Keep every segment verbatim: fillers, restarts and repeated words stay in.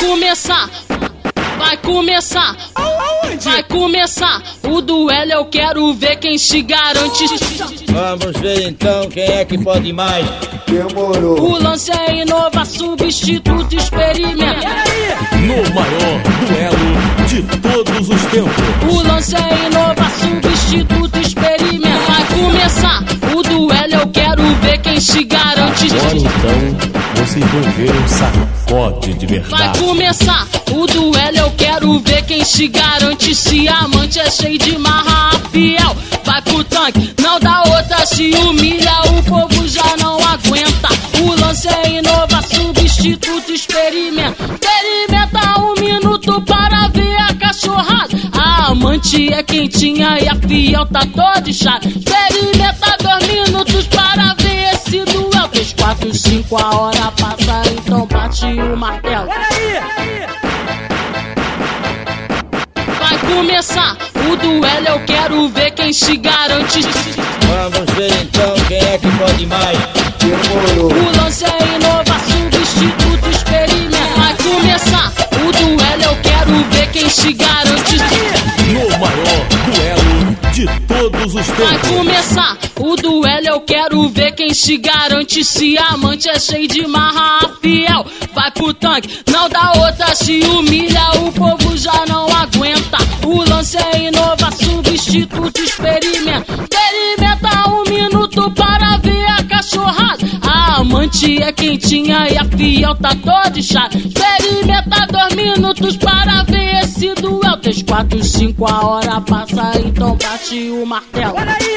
começar, vai começar, vai começar o duelo, eu quero ver quem se garante. Vamos ver então quem é que pode mais. Demorou. O lance é inovar, substituto, experimento. No maior duelo de todos os tempos. O lance é inovar, substituto, experimento. Vai começar o duelo, eu quero ver quem se garante. Agora então vocês vão ver um sacode de verdade. Vai começar o duelo, eu quero ver quem se garante. Se a amante é cheio de marra, fiel vai pro tanque, não dá outra, se humilha, o povo já não aguenta. O lance é inovar, substituto, experimenta. Experimenta um minuto para ver a cachorrada. A amante é quentinha e a fiel tá toda inchada. Experimenta dois minutos para ver esse duelo. Três, quatro, cinco, a hora passa, então bate o martelo. Vai começar o duelo, eu quero ver quem se garante. Vamos ver então quem é que pode mais. Demorou. O lance é inovar, substituto, experimento. Vai começar o duelo, eu quero ver quem se garante. No maior duelo de todos os Vai tempos. começar o duelo, eu quero ver quem se garante. Se a amante é cheio de marra, fiel vai pro tanque, não dá outra, se humilha, o povo já não aguenta. O lance é inovar, substituto, experimento. Experimenta um minuto para ver a cachorrada. A amante é quentinha e a fiel tá toda inchada. Experimenta dois minutos para ver esse duelo. Três, quatro, cinco, a hora passa, então bate o martelo.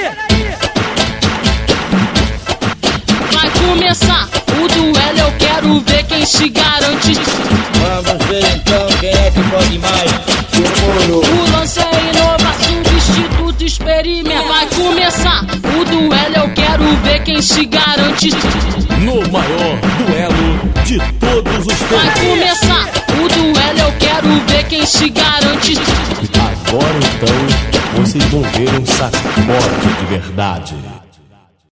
Vai começar o duelo, eu quero ver quem se garante. Vamos ver então quem é que pode mais. Demorou. O lance é inovar, substituto, experimento. Vai começar o duelo, eu quero ver quem se garante. No maior duelo de todos os Vai tempos. começar o duelo, eu quero ver quem se garante. Agora então vocês vão ver um sacode de verdade.